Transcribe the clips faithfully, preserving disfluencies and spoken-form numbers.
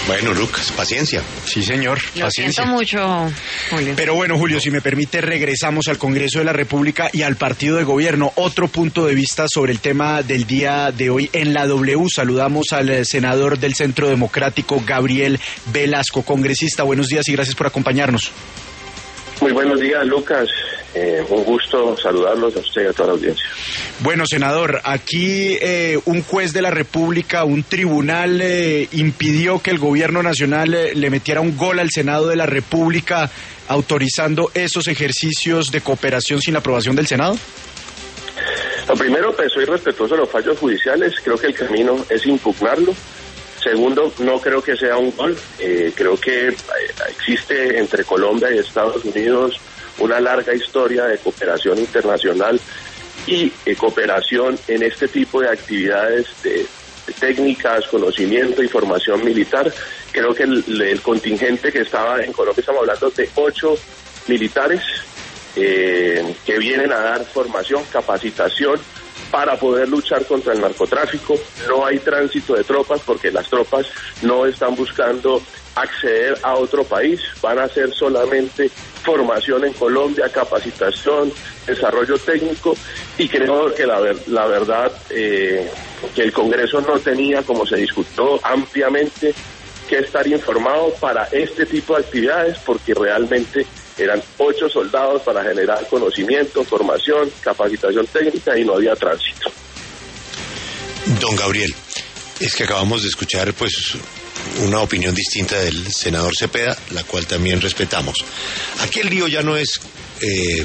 Bueno, Lucas, paciencia. Sí, señor, Lo paciencia. siento mucho, Julio. Pero bueno, Julio, si me permite, regresamos al Congreso de la República y al partido de gobierno. Otro punto de vista sobre el tema del día de hoy en la W. Saludamos al senador del Centro Democrático, Gabriel Velasco, congresista. Buenos días y gracias por acompañarnos. Muy buenos días, Lucas. Eh, un gusto saludarlos a usted y a toda la audiencia. Bueno, senador, aquí eh, un juez de la República, un tribunal eh, impidió que el gobierno nacional eh, le metiera un gol al Senado de la República autorizando esos ejercicios de cooperación sin la aprobación del Senado. Lo primero, pues soy respetuoso de los fallos judiciales. Creo que el camino es impugnarlo. Segundo, no creo que sea un gol. Eh, creo que eh, existe entre Colombia y Estados Unidos una larga historia de cooperación internacional y eh, cooperación en este tipo de actividades de, de técnicas, conocimiento y formación militar. Creo que el, el contingente que estaba en Colombia, estamos hablando de ocho militares eh, que vienen a dar formación, capacitación para poder luchar contra el narcotráfico. No hay tránsito de tropas porque las tropas no están buscando acceder a otro país, van a hacer solamente formación en Colombia, capacitación, desarrollo técnico, y creo que la, ver, la verdad eh, que el Congreso no tenía, como se discutió ampliamente, que estar informado para este tipo de actividades, porque realmente eran ocho soldados para generar conocimiento, formación, capacitación técnica y no había tránsito. Don Gabriel, es que acabamos de escuchar pues una opinión distinta del senador Cepeda, la cual también respetamos. Aquí el lío ya no es eh,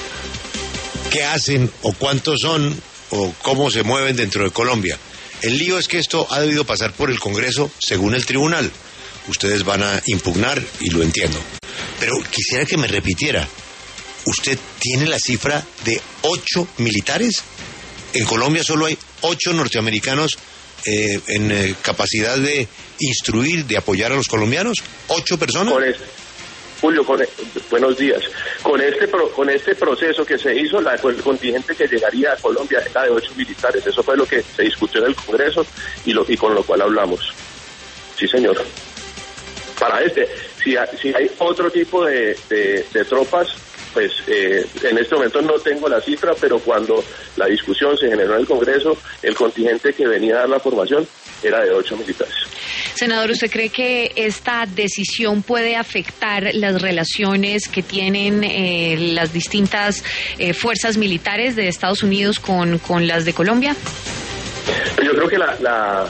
qué hacen o cuántos son o cómo se mueven dentro de Colombia. El lío es que esto ha debido pasar por el Congreso según el tribunal. Ustedes van a impugnar y lo entiendo. Pero quisiera que me repitiera, ¿usted tiene la cifra de ocho militares? En Colombia solo hay ocho norteamericanos eh, en eh, capacidad de instruir, de apoyar a los colombianos. ¿Ocho personas? Con este, Julio, con, buenos días. Con este pro, con este proceso que se hizo, la, el contingente que llegaría a Colombia era de ocho militares. Eso fue lo que se discutió en el Congreso y, lo, y con lo cual hablamos. Sí, señor. Para este, si hay, si hay otro tipo de, de, de tropas, pues eh, en este momento no tengo la cifra, pero cuando la discusión se generó en el Congreso, el contingente que venía a dar la formación era de ocho militares. Senador, ¿usted cree que esta decisión puede afectar las relaciones que tienen eh, las distintas eh, fuerzas militares de Estados Unidos con, con las de Colombia? Yo creo que la... la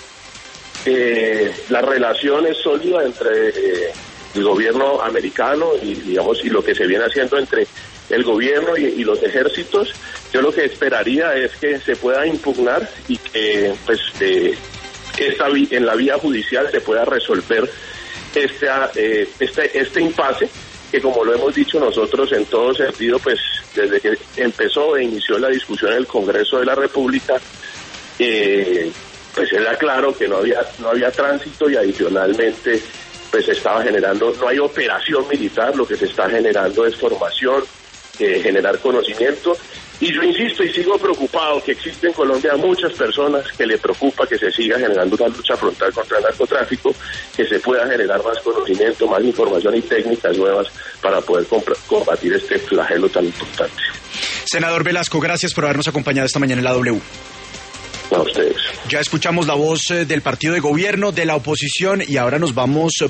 Eh, la relación es sólida entre eh, el gobierno americano y digamos y lo que se viene haciendo entre el gobierno y, y los ejércitos. Yo lo que esperaría es que se pueda impugnar y que pues eh, esta en la vía judicial se pueda resolver este eh, este este impasse que, como lo hemos dicho nosotros en todo sentido, pues desde que empezó e inició la discusión en el Congreso de la República, eh, pues era claro que no había no había tránsito y adicionalmente pues se estaba generando, no hay operación militar, lo que se está generando es formación, eh, generar conocimiento. Y yo insisto y sigo preocupado que existen en Colombia muchas personas que le preocupa que se siga generando una lucha frontal contra el narcotráfico, que se pueda generar más conocimiento, más información y técnicas nuevas para poder combatir este flagelo tan importante. Senador Velasco, gracias por habernos acompañado esta mañana en la W. A ustedes. Ya escuchamos la voz del partido de gobierno, de la oposición, y ahora nos vamos